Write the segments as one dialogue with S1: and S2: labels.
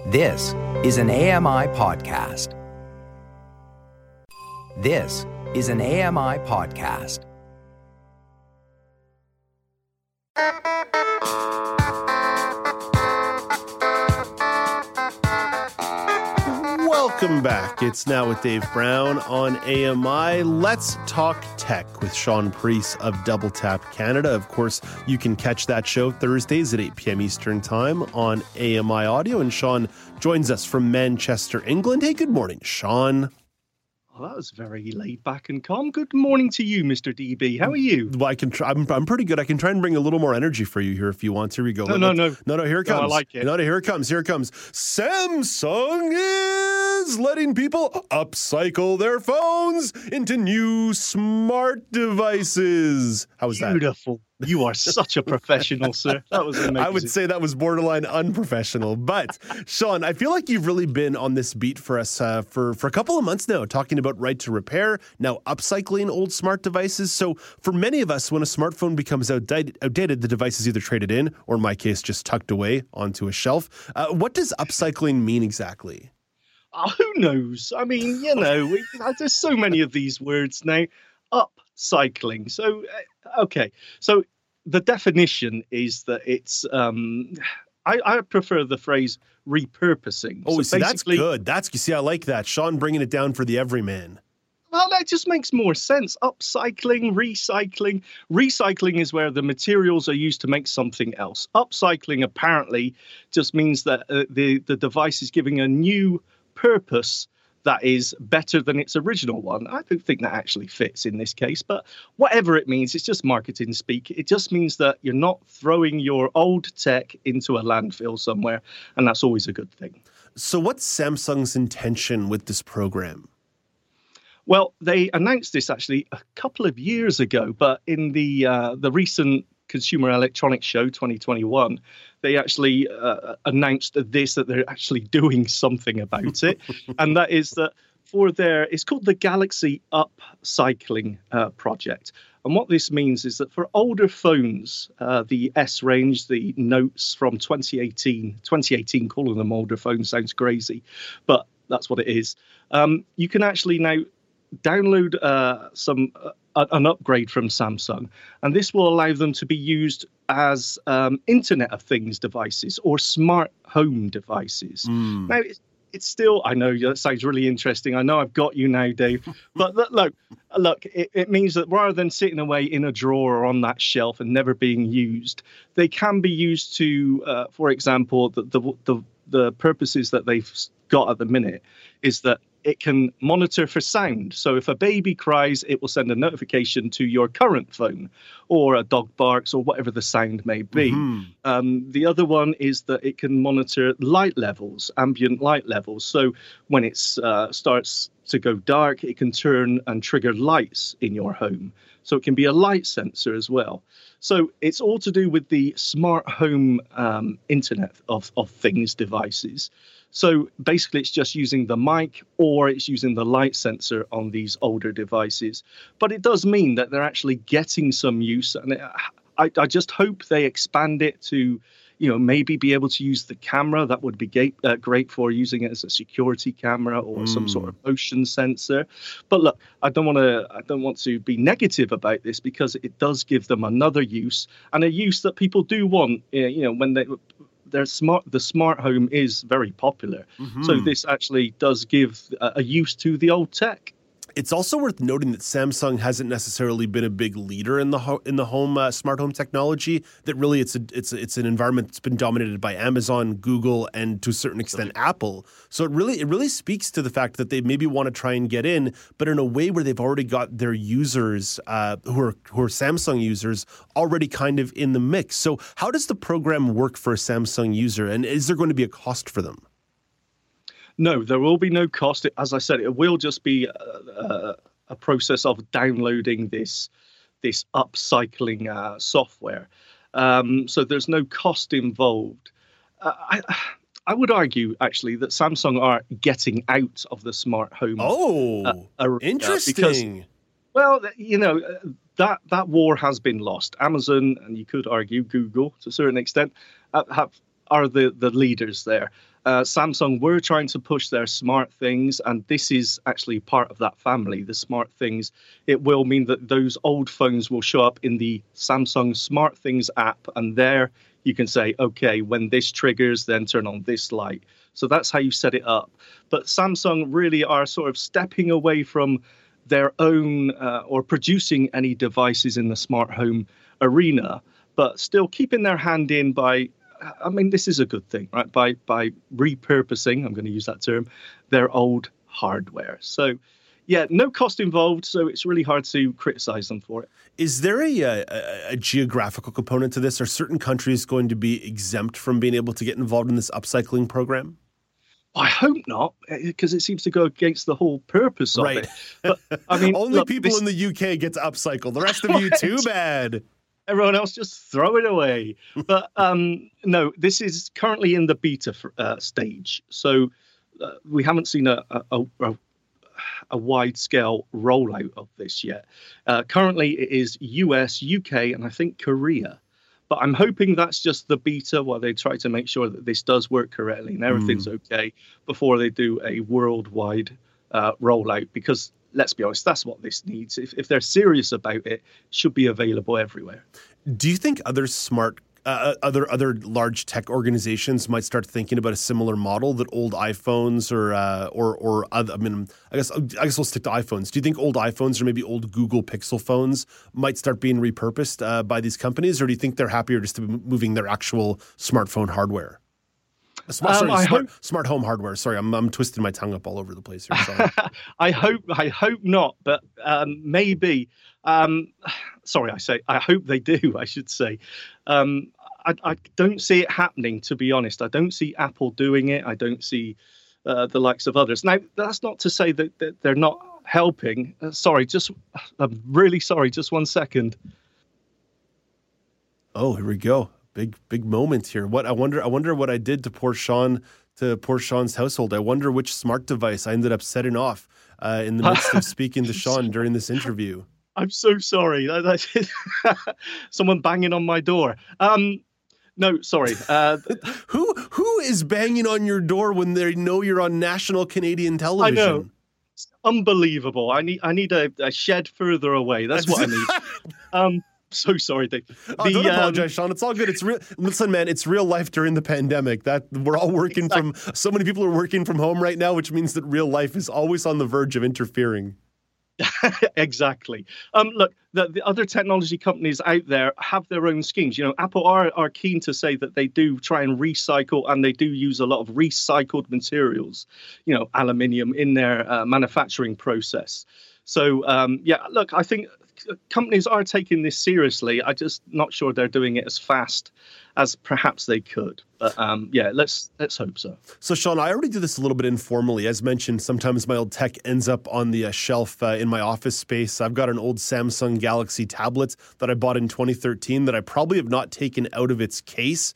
S1: This is an AMI podcast. This is an AMI podcast.
S2: Welcome back. It's Now with Dave Brown on AMI. Let's talk tech with Sean Priest of Double Tap Canada. Of course, you can catch that show Thursdays at 8 p.m. Eastern Time on AMI Audio. And Sean joins us from Manchester, England. Hey, good morning, Sean.
S3: Well, that was very laid back and calm. Good morning to you, Mr. DB. How are you?
S2: Well, I can try. I'm pretty good. I can try and bring a little more energy for you here if you want. Here we go.
S3: No.
S2: Here it comes.
S3: No, I like it.
S2: No, here it comes. Samsung is letting people upcycle their phones into new smart devices. How was that?
S3: Beautiful. You are such a professional, sir. That was amazing.
S2: I would say that was borderline unprofessional. But, Sean, I feel like you've really been on this beat for us for a couple of months now, talking about right to repair, now upcycling old smart devices. So for many of us, when a smartphone becomes outdated, the device is either traded in or, in my case, just tucked away onto a shelf. What does upcycling mean exactly?
S3: Who knows? I mean, there's so many of these words now. Upcycling. So, okay. So the definition is that it's, I prefer the phrase repurposing.
S2: Oh,
S3: so
S2: that's good. I like that. Sean bringing it down for the everyman.
S3: Well, that just makes more sense. Upcycling, recycling. Recycling is where the materials are used to make something else. Upcycling apparently just means that the device is giving a new purpose that is better than its original one. I don't think that actually fits in this case, but whatever it means, it's just marketing speak. It just means that you're not throwing your old tech into a landfill somewhere, and that's always a good thing.
S2: So what's Samsung's intention with this program?
S3: Well, they announced this actually a couple of years ago, but in the recent Consumer Electronics Show 2021, they actually announced that they're actually doing something about it. And that is that it's called the Galaxy Upcycling Project. And what this means is that for older phones, the S range, the Notes from 2018, calling them older phones sounds crazy, but that's what it is. You can actually now download an upgrade from Samsung, and this will allow them to be used as Internet of Things devices or smart home devices. Now, it's still, I know that sounds really interesting. I know I've got you now, Dave, but look, it means that rather than sitting away in a drawer or on that shelf and never being used, they can be used to, for example, the purposes that they've got at the minute is that it can monitor for sound. So if a baby cries, it will send a notification to your current phone, or a dog barks, or whatever the sound may be. Mm-hmm. The other one is that it can monitor light levels, ambient light levels. So when it starts to go dark, it can turn and trigger lights in your home. So it can be a light sensor as well. So it's all to do with the smart home Internet of Things devices. So basically, it's just using the mic or it's using the light sensor on these older devices. But it does mean that they're actually getting some use. And I just hope they expand it to, maybe be able to use the camera. That would be great for using it as a security camera or some sort of motion sensor. But look, I don't want to be negative about this, because it does give them another use, and a use that people do want. When the smart home is very popular. Mm-hmm. So this actually does give a use to the old tech.
S2: It's also worth noting that Samsung hasn't necessarily been a big leader in the home smart home technology. That really it's an environment that's been dominated by Amazon, Google, and to a certain extent Apple. So it really speaks to the fact that they maybe want to try and get in, but in a way where they've already got their users who are Samsung users already kind of in the mix. So how does the program work for a Samsung user, and is there going to be a cost for them?
S3: No, there will be no cost. As I said, it will just be a process of downloading this upcycling software. So there's no cost involved. I would argue, actually, that Samsung are getting out of the smart home.
S2: Interesting.
S3: Because, that war has been lost. Amazon, and you could argue Google to a certain extent, are the leaders there. Samsung were trying to push their smart things, and this is actually part of that family, the smart things. It will mean that those old phones will show up in the Samsung Smart Things app, and there you can say, okay, when this triggers, then turn on this light. So that's how you set it up. But Samsung really are sort of stepping away from their own or producing any devices in the smart home arena, but still keeping their hand in by, I mean, this is a good thing, right? By repurposing, I'm going to use that term, their old hardware. So, yeah, no cost involved, so it's really hard to criticize them for it.
S2: Is there a geographical component to this? Are certain countries going to be exempt from being able to get involved in this upcycling program?
S3: I hope not, because it seems to go against the whole purpose of it. But I mean,
S2: only people in the UK get to upcycle. The rest of you, too bad.
S3: Everyone else just throw it away. But no, this is currently in the beta stage, so we haven't seen a wide-scale rollout of this yet. Currently, it is US, UK, and I think Korea. But I'm hoping that's just the beta while they try to make sure that this does work correctly and everything's okay before they do a worldwide rollout. Because let's be honest, that's what this needs. If they're serious about it, it should be available everywhere.
S2: Do you think other other large tech organizations might start thinking about a similar model that old iPhones or other, I mean, I guess we'll stick to iPhones. Do you think old iPhones or maybe old Google Pixel phones might start being repurposed by these companies, or do you think they're happier just to be moving their actual smartphone hardware? Smart home hardware. Sorry, I'm twisting my tongue up all over the place here. Sorry.
S3: I hope not, but maybe. Sorry, I hope they do. I should say. I don't see it happening, to be honest. I don't see Apple doing it. I don't see the likes of others. Now, that's not to say that they're not helping. I'm really sorry. Just 1 second.
S2: Oh, here we go. Big moment here. I wonder what I did to poor Sean's household. I wonder which smart device I ended up setting off in the midst of speaking to Sean during this interview.
S3: I'm so sorry. Someone banging on my door. No, sorry.
S2: Who is banging on your door when they know you're on national Canadian television?
S3: I know. It's unbelievable. I need a shed further away. That's what I need. So sorry, Dave.
S2: Don't apologize, Sean. It's all good. It's real. Listen, man, it's real life during the pandemic. That we're all working from. So many people are working from home right now, which means that real life is always on the verge of interfering.
S3: Exactly. Look, the other technology companies out there have their own schemes. You know, Apple are keen to say that they do try and recycle, and they do use a lot of recycled materials, you know, aluminium in their manufacturing process. So, yeah, look, I think companies are taking this seriously. I'm just not sure they're doing it as fast as perhaps they could. But yeah, let's hope so.
S2: So, Sean, I already do this a little bit informally. As mentioned, sometimes my old tech ends up on the shelf in my office space. I've got an old Samsung Galaxy tablet that I bought in 2013 that I probably have not taken out of its case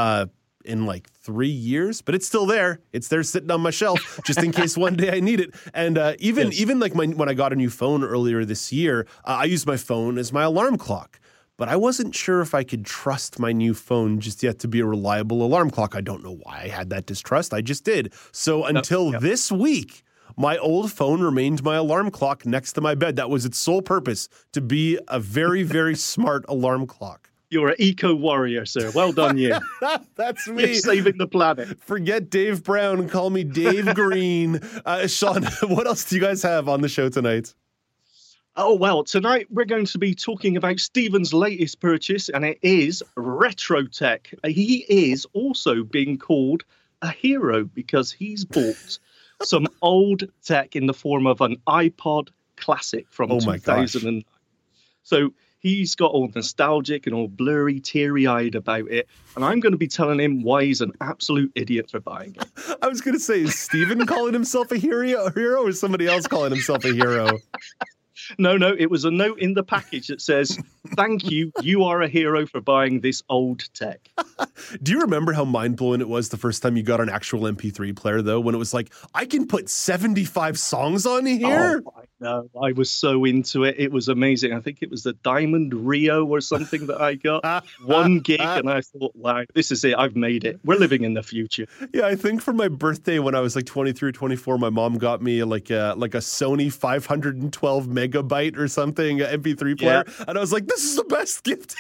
S2: in like 3 years, but it's still there. It's there sitting on my shelf just in case one day I need it. And even like when I got a new phone earlier this year, I used my phone as my alarm clock. But I wasn't sure if I could trust my new phone just yet to be a reliable alarm clock. I don't know why I had that distrust. I just did. So until this week, my old phone remained my alarm clock next to my bed. That was its sole purpose, to be a very, very smart alarm clock.
S3: You're an eco-warrior, sir. Well done, you.
S2: That's me.
S3: You're saving the planet.
S2: Forget Dave Brown and call me Dave Green. Sean, what else do you guys have on the show tonight?
S3: Oh, well, tonight we're going to be talking about Stephen's latest purchase, and it is RetroTech. He is also being called a hero because he's bought some old tech in the form of an iPod Classic from 2009. So he's got all nostalgic and all blurry, teary-eyed about it, and I'm going to be telling him why he's an absolute idiot for buying it.
S2: I was going to say, is Stephen calling himself a hero, or is somebody else calling himself a hero?
S3: No, it was a note in the package that says, "Thank you, you are a hero for buying this old tech."
S2: Do you remember how mind-blowing it was the first time you got an actual MP3 player, though, when it was like, I can put 75 songs on here?
S3: Oh, I No, I was so into it. It was amazing. I think it was the Diamond Rio or something that I got. 1 gig, and I thought, wow, this is it. I've made it. We're living in the future.
S2: Yeah, I think for my birthday when I was like 23 or 24, my mom got me like a Sony 512 megabyte or something MP3 player. Yeah. And I was like, this is the best gift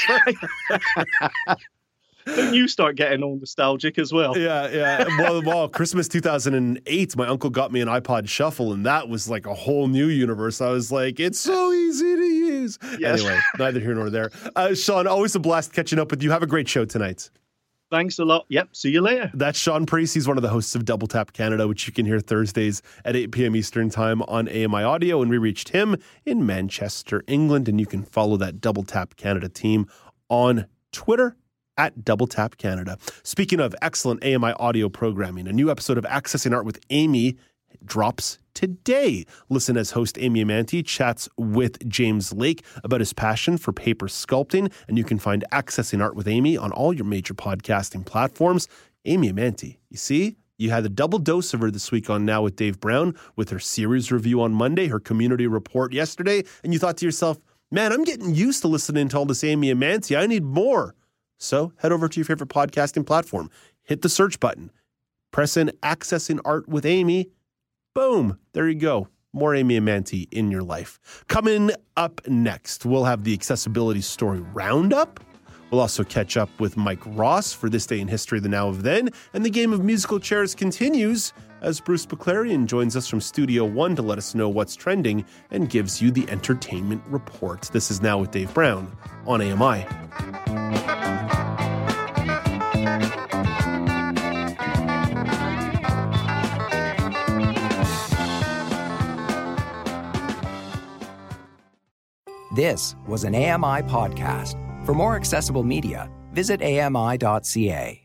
S2: ever.
S3: Don't you start getting all nostalgic as well?
S2: Yeah. Well, Christmas 2008, my uncle got me an iPod Shuffle, and that was like a whole new universe. I was like, it's so easy to use. Yes. Anyway, neither here nor there. Sean, always a blast catching up with you. Have a great show tonight.
S3: Thanks a lot. Yep. See you later.
S2: That's Sean Priest. He's one of the hosts of Double Tap Canada, which you can hear Thursdays at 8 p.m. Eastern Time on AMI Audio. And we reached him in Manchester, England. And you can follow that Double Tap Canada team on Twitter at Double Tap Canada. Speaking of excellent AMI audio programming, a new episode of Accessing Art with Amy drops today. Listen as host Amy Amanti chats with James Lake about his passion for paper sculpting, and you can find Accessing Art with Amy on all your major podcasting platforms. Amy Amanti, you see? You had a double dose of her this week on Now with Dave Brown with her series review on Monday, her community report yesterday, and you thought to yourself, man, I'm getting used to listening to all this Amy Amanti. I need more. So head over to your favorite podcasting platform, hit the search button, press in Accessing Art with Amy. Boom. There you go. More Amy Amanti in your life. Coming up next, we'll have the Accessibility Story Roundup. We'll also catch up with Mike Ross for This Day in History, the Now of Then. And the game of musical chairs continues as Bruce McClarion joins us from Studio One to let us know what's trending and gives you the entertainment report. This is Now with Dave Brown on AMI.
S1: This was an AMI podcast. For more accessible media, visit ami.ca.